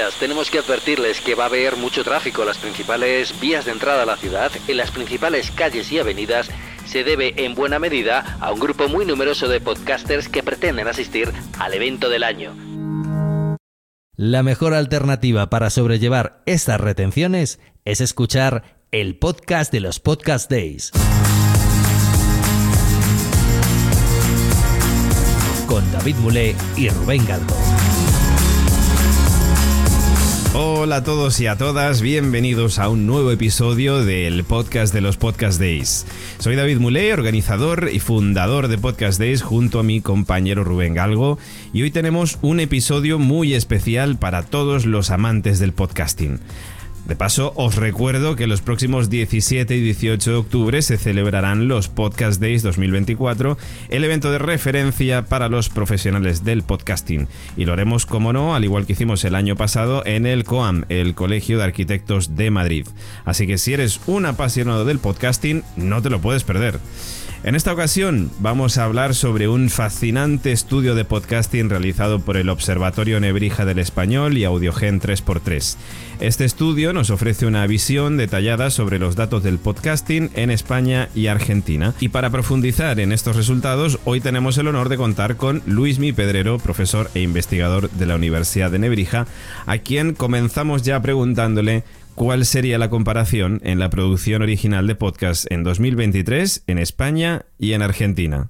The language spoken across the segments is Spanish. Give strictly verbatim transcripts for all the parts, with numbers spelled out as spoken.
días. Tenemos que advertirles que va a haber mucho tráfico en las principales vías de entrada a la ciudad, en las principales calles y avenidas. Se debe en buena medida a un grupo muy numeroso de podcasters que pretenden asistir al evento del año. La mejor alternativa para sobrellevar estas retenciones es escuchar el podcast de los Podcast Days. Con David Mulé y Rubén Galgo. Hola a todos y a todas, bienvenidos a un nuevo episodio del podcast de los Podcast Days. Soy David Mulé, organizador y fundador de Podcast Days junto a mi compañero Rubén Galgo, y hoy tenemos un episodio muy especial para todos los amantes del podcasting. De paso, os recuerdo que los próximos diecisiete y dieciocho de octubre se celebrarán los Podcast Days dos mil veinticuatro, el evento de referencia para los profesionales del podcasting. Y lo haremos, como no, al igual que hicimos el año pasado, en el COAM, el Colegio de Arquitectos de Madrid. Así que si eres un apasionado del podcasting, no te lo puedes perder. En esta ocasión vamos a hablar sobre un fascinante estudio de podcasting realizado por el Observatorio Nebrija del Español y Audiogen tres por tres. Este estudio nos ofrece una visión detallada sobre los datos del podcasting en España y Argentina. Y para profundizar en estos resultados, hoy tenemos el honor de contar con Luismi Pedrero, profesor e investigador de la Universidad de Nebrija, a quien comenzamos ya preguntándole ¿cuál sería la comparación en la producción original de podcast en dos mil veintitrés en España y en Argentina?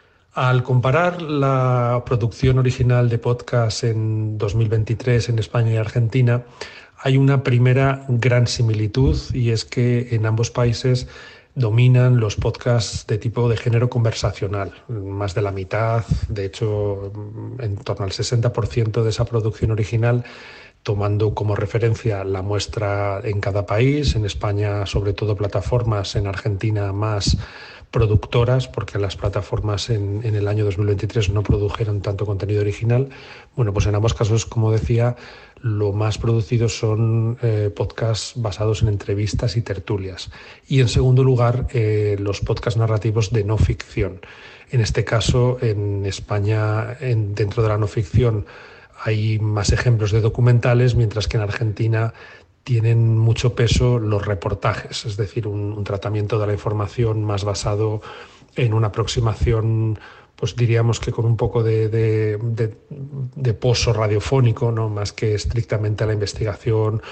Al comparar la producción original de podcast en dos mil veintitrés en España y Argentina, hay una primera gran similitud, y es que en ambos países dominan los podcasts de tipo de género conversacional. Más de la mitad, de hecho, en torno al sesenta por ciento de esa producción original, tomando como referencia la muestra en cada país, en España sobre todo plataformas, en Argentina más productoras, porque las plataformas en, en el año dos mil veintitrés no produjeron tanto contenido original. Bueno, pues en ambos casos, como decía, lo más producidos son eh, podcasts basados en entrevistas y tertulias. Y en segundo lugar, eh, los podcasts narrativos de no ficción. En este caso, en España, en, dentro de la no ficción, hay más ejemplos de documentales, mientras que en Argentina tienen mucho peso los reportajes, es decir, un, un tratamiento de la información más basado en una aproximación, pues diríamos que con un poco de, de, de, de pozo radiofónico, ¿no? Más que estrictamente la investigación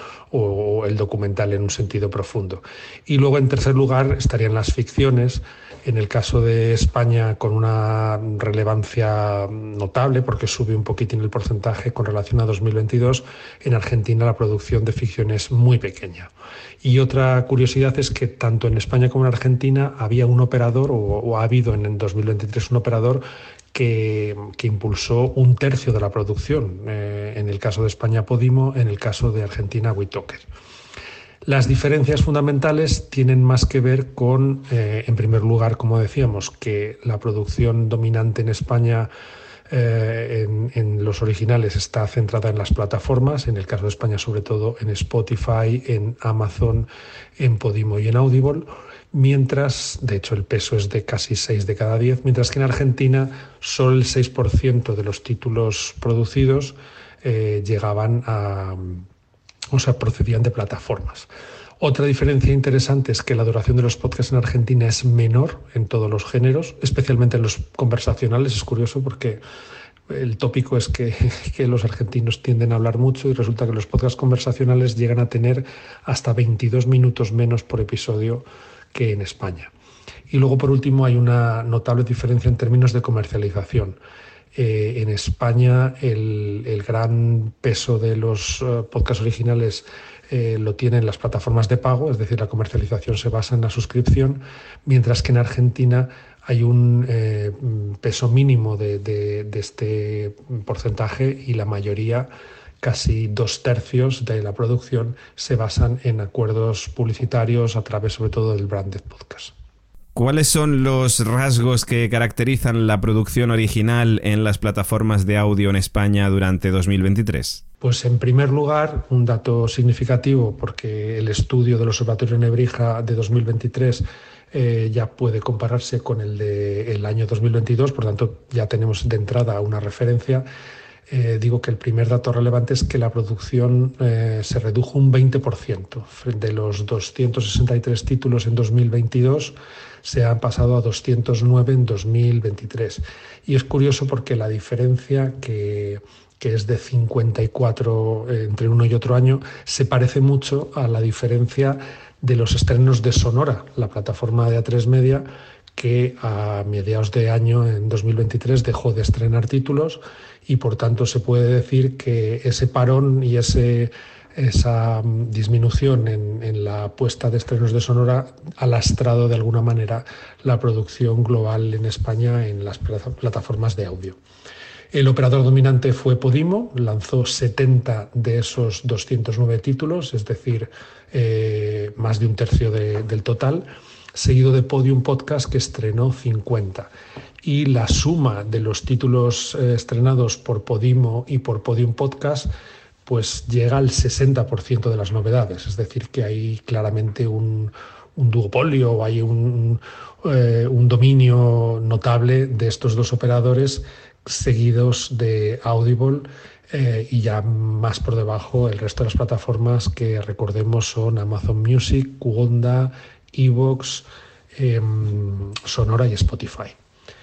o el documental en un sentido profundo. Y luego, en tercer lugar, estarían las ficciones. En el caso de España, con una relevancia notable, porque sube un poquitín el porcentaje con relación a dos mil veintidós. En Argentina la producción de ficción es muy pequeña. Y otra curiosidad es que tanto en España como en Argentina había un operador, o, o ha habido en, en dos mil veintitrés un operador que, que impulsó un tercio de la producción. Eh, en el caso de España, Podimo; en el caso de Argentina, WeToker. Las diferencias fundamentales tienen más que ver con, eh, en primer lugar, como decíamos, que la producción dominante en España eh, en, en los originales está centrada en las plataformas, en el caso de España sobre todo en Spotify, en Amazon, en Podimo y en Audible, mientras, de hecho el peso es de casi seis de cada diez, mientras que en Argentina solo el seis por ciento de los títulos producidos eh, llegaban a... o sea, procedían de plataformas. Otra diferencia interesante es que la duración de los podcasts en Argentina es menor en todos los géneros, especialmente en los conversacionales. Es curioso porque el tópico es que, que los argentinos tienden a hablar mucho, y resulta que los podcasts conversacionales llegan a tener hasta veintidós minutos menos por episodio que en España. Y luego, por último, hay una notable diferencia en términos de comercialización. Eh, en España el, el gran peso de los uh, podcasts originales eh, lo tienen las plataformas de pago, es decir, la comercialización se basa en la suscripción, mientras que en Argentina hay un eh, peso mínimo de, de, de este porcentaje, y la mayoría, casi dos tercios de la producción, se basan en acuerdos publicitarios a través sobre todo del branded podcast. ¿Cuáles son los rasgos que caracterizan la producción original en las plataformas de audio en España durante dos mil veintitrés? Pues en primer lugar, un dato significativo, porque el estudio del Observatorio Nebrija de dos mil veintitrés eh, ya puede compararse con el del año dos mil veintidós, por tanto ya tenemos de entrada una referencia. Eh, digo que el primer dato relevante es que la producción eh, se redujo un veinte por ciento. De los doscientos sesenta y tres títulos en dos mil veintidós se han pasado a doscientos nueve en dos mil veintitrés. Y es curioso porque la diferencia, que, que es de cincuenta y cuatro entre uno y otro año, se parece mucho a la diferencia de los estrenos de Sonora, la plataforma de A tres Media, que a mediados de año, en dos mil veintitrés, dejó de estrenar títulos, y por tanto se puede decir que ese parón y ese, esa disminución en, en la puesta de estrenos de Sonora ha lastrado de alguna manera la producción global en España en las plataformas de audio. El operador dominante fue Podimo, lanzó setenta de esos doscientos nueve títulos, es decir, eh, más de un tercio de, del total, seguido de Podium Podcast, que estrenó cincuenta. Y la suma de los títulos eh, estrenados por Podimo y por Podium Podcast pues llega al sesenta por ciento de las novedades, es decir, que hay claramente un, un duopolio, o hay un, eh, un dominio notable de estos dos operadores, seguidos de Audible, eh, y ya más por debajo el resto de las plataformas que, recordemos, son Amazon Music, Wonda, iVoox, eh, Sonora y Spotify.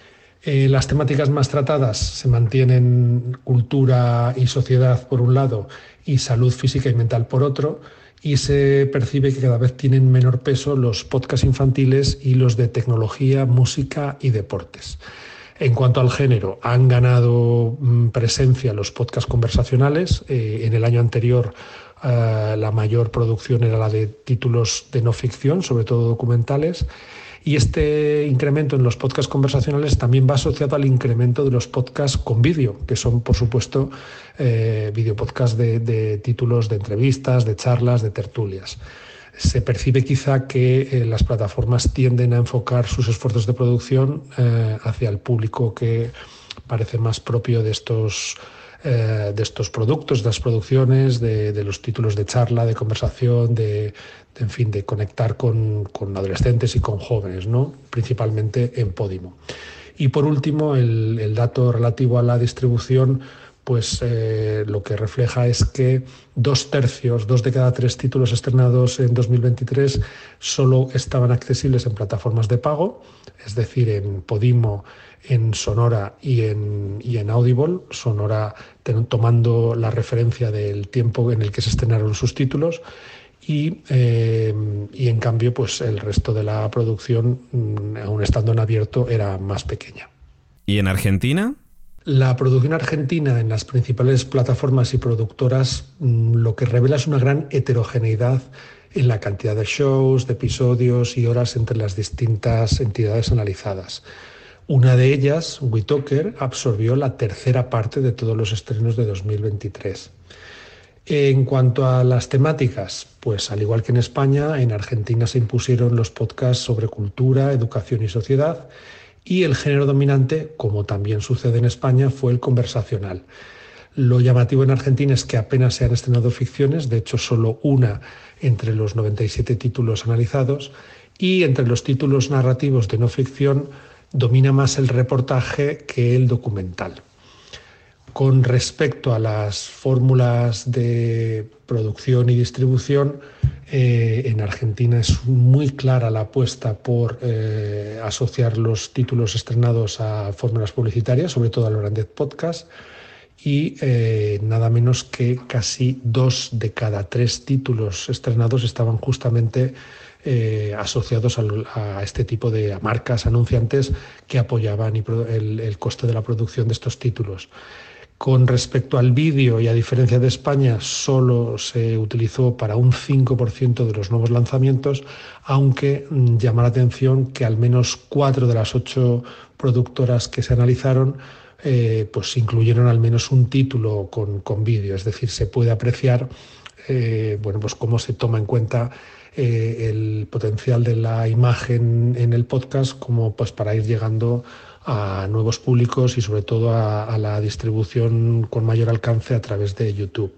Eh, las temáticas más tratadas se mantienen cultura y sociedad por un lado y salud física y mental por otro, y se percibe que cada vez tienen menor peso los podcasts infantiles y los de tecnología, música y deportes. En cuanto al género, han ganado mm, presencia los podcasts conversacionales. Eh, en el año anterior Uh, la mayor producción era la de títulos de no ficción, sobre todo documentales, y este incremento en los podcasts conversacionales también va asociado al incremento de los podcasts con vídeo, que son, por supuesto, eh, videopodcasts de, de títulos de entrevistas, de charlas, de tertulias. Se percibe quizá que eh, las plataformas tienden a enfocar sus esfuerzos de producción eh, hacia el público que parece más propio de estos Eh, de estos productos, de las producciones, de, de los títulos de charla, de conversación, de, de en fin, de conectar con, con adolescentes y con jóvenes, ¿no? Principalmente en Podimo. Y por último, el, el dato relativo a la distribución, pues eh, lo que refleja es que dos tercios, dos de cada tres títulos estrenados en dos mil veintitrés solo estaban accesibles en plataformas de pago, es decir, en Podimo, en Sonora y en, y en Audible, Sonora ten, tomando la referencia del tiempo en el que se estrenaron sus títulos, y, eh, y en cambio pues el resto de la producción, aún estando en abierto, era más pequeña. ¿Y en Argentina? La producción argentina en las principales plataformas y productoras lo que revela es una gran heterogeneidad en la cantidad de shows, de episodios y horas entre las distintas entidades analizadas. Una de ellas, WeToker, absorbió la tercera parte de todos los estrenos de dos mil veintitrés. En cuanto a las temáticas, pues al igual que en España, en Argentina se impusieron los podcasts sobre cultura, educación y sociedad, y el género dominante, como también sucede en España, fue el conversacional. Lo llamativo en Argentina es que apenas se han estrenado ficciones, de hecho solo una entre los noventa y siete títulos analizados, y entre los títulos narrativos de no ficción domina más el reportaje que el documental. Con respecto a las fórmulas de producción y distribución, eh, en Argentina es muy clara la apuesta por eh, asociar los títulos estrenados a fórmulas publicitarias, sobre todo a los grandes podcasts, y eh, nada menos que casi dos de cada tres títulos estrenados estaban justamente Eh, asociados a, a este tipo de a marcas anunciantes que apoyaban y pro, el, el coste de la producción de estos títulos. Con respecto al vídeo, y a diferencia de España, solo se utilizó para un cinco por ciento de los nuevos lanzamientos, aunque mmm, llama la atención que al menos cuatro de las ocho productoras que se analizaron eh, pues incluyeron al menos un título con, con vídeo, es decir, se puede apreciar eh, bueno, pues cómo se toma en cuenta Eh, el potencial de la imagen en el podcast como pues para ir llegando a nuevos públicos y sobre todo a, a la distribución con mayor alcance a través de YouTube.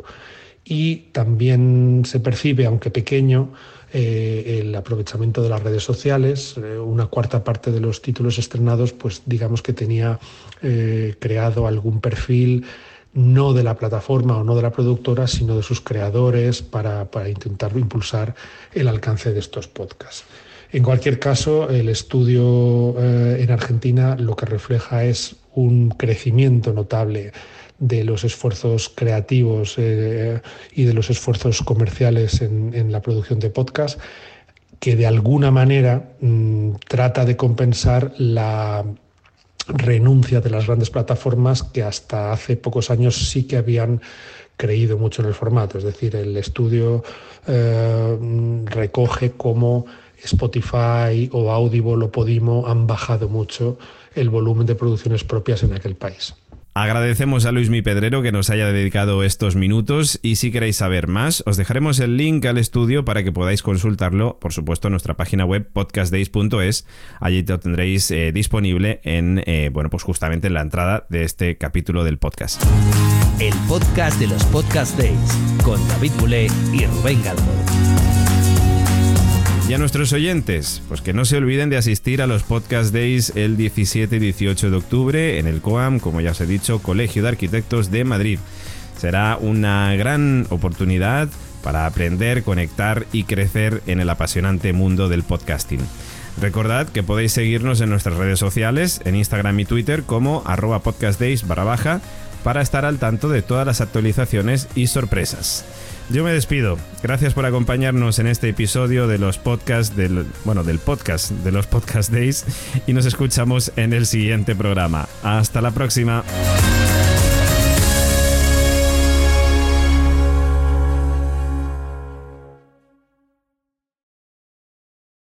Y también se percibe, aunque pequeño, eh, el aprovechamiento de las redes sociales. Eh, una cuarta parte de los títulos estrenados, pues digamos que tenía eh, creado algún perfil no de la plataforma o no de la productora, sino de sus creadores para, para intentar impulsar el alcance de estos podcasts. En cualquier caso, el estudio eh, en Argentina lo que refleja es un crecimiento notable de los esfuerzos creativos eh, y de los esfuerzos comerciales en, en la producción de podcast, que de alguna manera mmm, trata de compensar la renuncia de las grandes plataformas que hasta hace pocos años sí que habían creído mucho en el formato. Es decir, el estudio eh, recoge cómo Spotify o Audible o Podimo han bajado mucho el volumen de producciones propias en aquel país. Agradecemos a Luismi Pedrero que nos haya dedicado estos minutos, y si queréis saber más, os dejaremos el link al estudio para que podáis consultarlo, por supuesto, en nuestra página web podcast days punto es. Allí lo tendréis eh, disponible en, eh, bueno, pues justamente en la entrada de este capítulo del podcast. El podcast de los Podcast Days, con David Mulé y Rubén Galgo. Y a nuestros oyentes, pues que no se olviden de asistir a los Podcast Days el diecisiete y dieciocho de octubre en el COAM, como ya os he dicho, Colegio de Arquitectos de Madrid. Será una gran oportunidad para aprender, conectar y crecer en el apasionante mundo del podcasting. Recordad que podéis seguirnos en nuestras redes sociales, en Instagram y Twitter como arroba podcastdays barra baja, para estar al tanto de todas las actualizaciones y sorpresas. Yo me despido. Gracias por acompañarnos en este episodio de los podcasts del, bueno, del podcast de los Podcast Days, y nos escuchamos en el siguiente programa. Hasta la próxima.